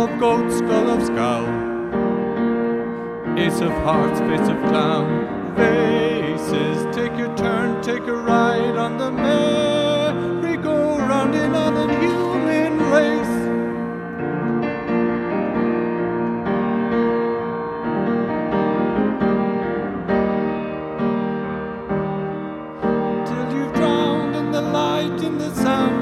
of goat, skull of skull, ace of hearts, face of clown. Faces, take your turn, take a ride on the merry-go-round in the human race. Till you've drowned in the light, in the sound.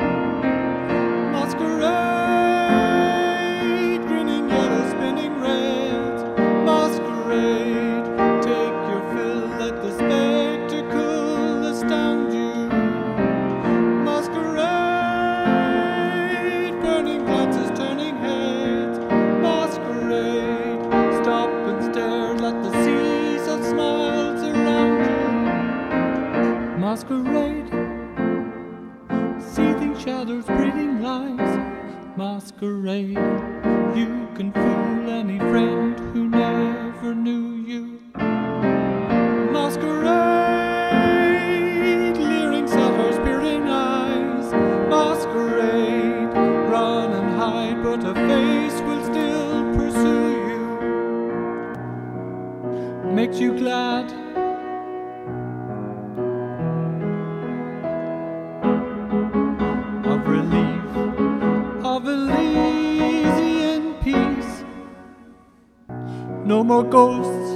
Masquerade, grinning yellow, spinning red. Masquerade, take your fill, let the spectacle astound you. Masquerade, burning glances, turning heads. Masquerade, stop and stare, let the seas of smiles around you. Masquerade, seething shadows, breathing lies. Masquerade, you can fool any friend who never knew you. Masquerade, leering sellers, peering eyes. Masquerade, run and hide, but a face will still pursue you. Makes you glad, of relief, of Elysian peace. No more ghosts,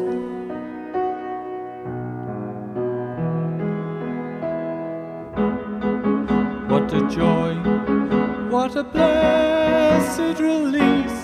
what a joy, what a blessed release.